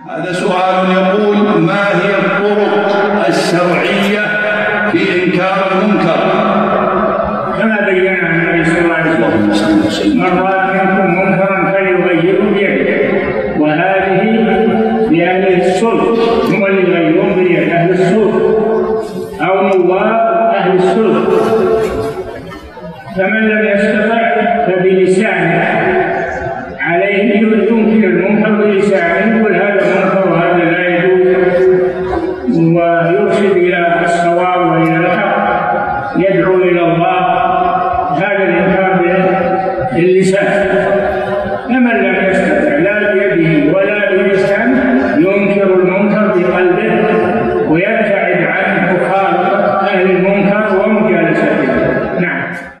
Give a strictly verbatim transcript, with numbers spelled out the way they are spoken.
هذا سؤال يقول: ما هي الطرق الشرعية في إنكار المنكر؟ كما بينا النبي صلى الله عليه وسلم: من رأى منكم منكرا فليغيره بيده، وهذه لأهل السلط، هم اللي يغيرون بيده، أهل السلط أو نواب أهل السلط. فمن لم يستطع فبلسانه، عليه ينكر المنكر بلسانه، يقول هذا منكر وهذا لا يجوز، ويرشد إلى الصواب وإلى الحق، يدعو إلى الله. هذا الإنكار باللسان.